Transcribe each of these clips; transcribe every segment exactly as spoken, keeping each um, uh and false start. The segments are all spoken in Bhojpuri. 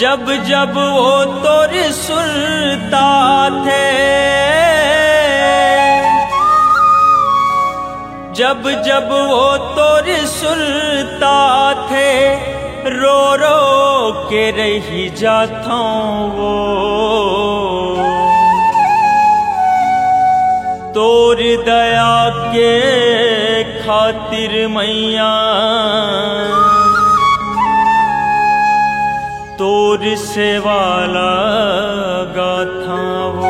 जब जब वो तोर सुरता थे, जब जब वो तोर सुरता थे, रो रो के रही जाता वो। तोर दया के खातिर मैया, तोर सेवा लगा था वो।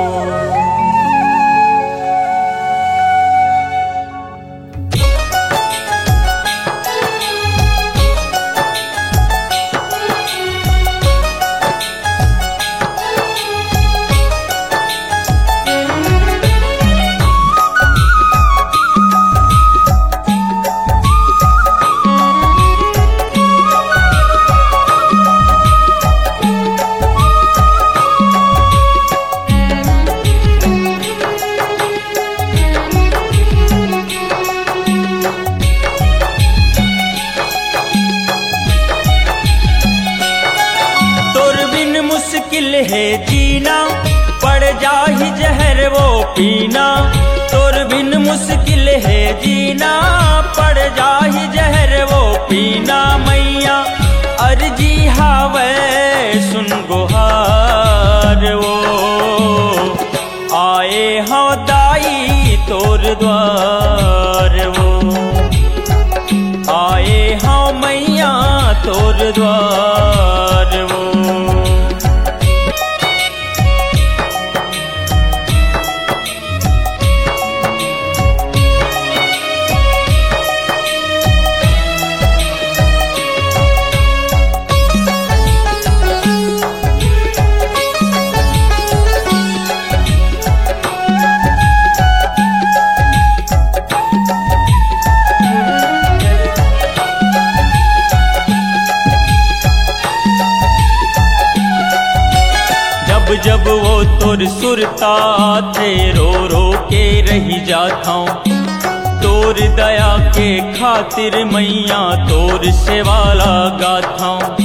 मुश्किल है जीना, पड़ जाहि जहर वो पीना। तोर बिन मुश्किल है जीना, पड़ जाहि जहर वो पीना। मैया अर्जी हावे सुन गुहार वो। आए हाँ दाई तोर द्वार वो। आए हाँ मैया तोर द्वार वो। जब वो तोर सुरता थे, रो रो के रही जाता हूँ। तोर दया के खातिर मैया तोर सेवा लगाता हूँ।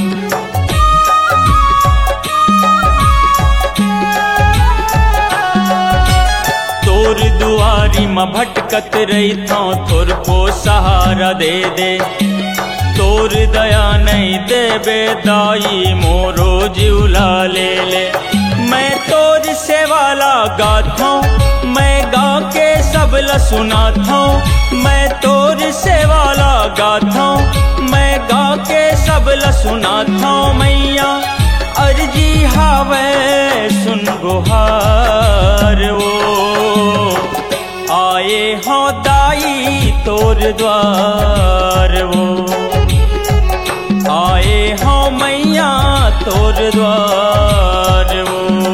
तोर दुआरी में भटकत रही था, तोर को सहारा दे दे। तोर दया नहीं देबे दाई, मोरो जिउला ले ले। मैं तोर सेवा लगाता हूँ, मैं गा के सबला सुनाता हूँ। मैं तोर सेवा लगाता हूँ, मैं गा के सबला सुनाता हूँ। मैया अर्जी हावे सुन गुहार वो। आए हाँ दाई तोर द्वार वो। आए हाँ मैया तोर द्वार वो।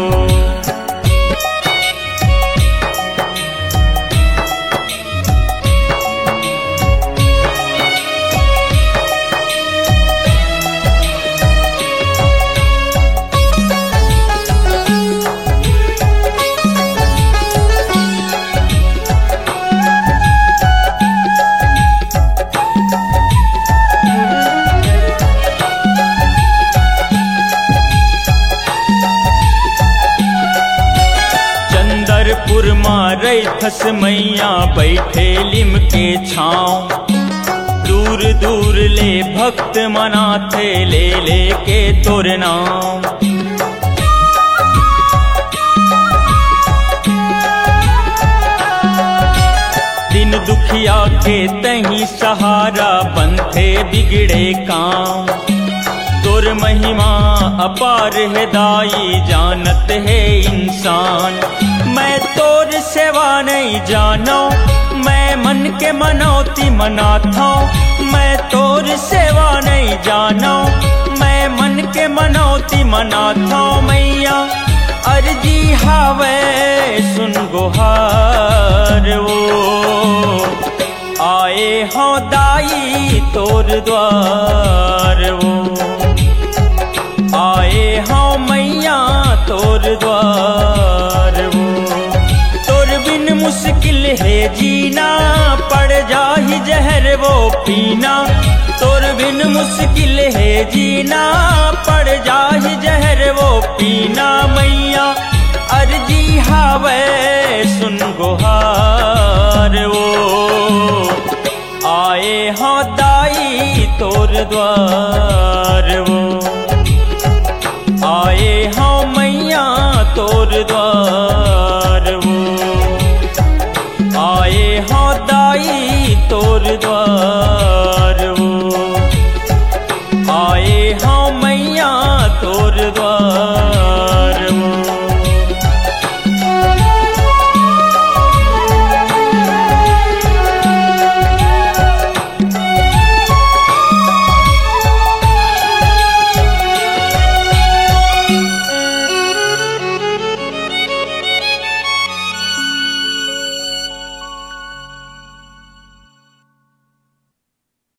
चंदरपुर मारे थस मैया बैठे लिम के छाँव। दूर दूर ले भक्त मनाथे, ले ले के तोर नाम। दिन दुखिया के तहीं सहारा, बनते बिगड़े काम। तोर महिमा अपार है दाई, जानत है इंसान। मैं तोर सेवा नहीं जानो, मैं मन के मनौती मनाता हूँ। मैं तोर सेवा नहीं जानो, मैं मन के मनौती मनाता हूँ। मैया अर्जी हावे सुन गुहार वो। आए हाँ दाई तोर द्वार वो। आए हाँ मैया तोर द्वार वो। तोर बिन मुश्किल है जीना, पड़ जाहि जहर वो पीना। तोर बिन मुश्किल है जीना, पड़ जाहि जहर वो पीना मैया, अर्जी हावे सुन गुहार वो, आए हों दाई तोर द्वार वो।